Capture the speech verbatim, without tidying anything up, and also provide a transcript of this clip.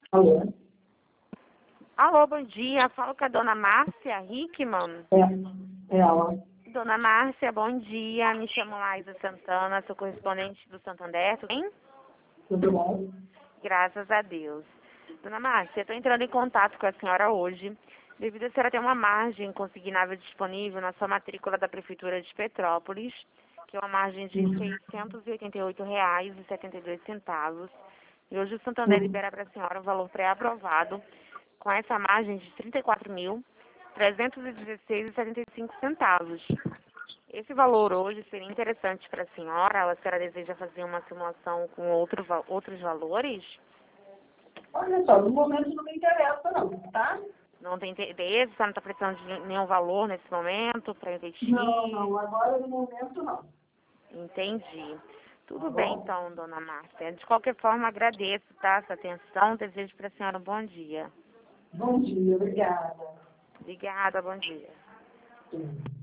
Alô? Alô, bom dia. Falo com a dona Márcia Hickman. É, é ela. Dona Márcia, bom dia. Me chamo Laísa Santana, sou correspondente do Santander, tudo bem? Tudo bom? Graças a Deus. Dona Márcia, estou entrando em contato com a senhora hoje, devido a senhora ter uma margem consignável disponível na sua matrícula da Prefeitura de Petrópolis, que é uma margem de seiscentos e oitenta e oito reais e setenta e dois centavos. E hoje o Santander libera para a senhora um valor pré-aprovado com essa margem de trinta e quatro mil trezentos e dezesseis reais e setenta e cinco centavos. Esse valor hoje seria interessante para a senhora, ou a senhora deseja fazer uma simulação com outro, va- outros valores? Olha só, no momento não me interessa não, tá? Não tem interesse? Você não está precisando de nenhum valor nesse momento para investir? Não, não, agora no momento não. Entendi. Tudo Tá bem, bom? então, dona Márcia. De qualquer forma, agradeço, tá, sua atenção. Desejo para a senhora um bom dia. Bom dia, obrigada. Obrigada, bom dia. Sim.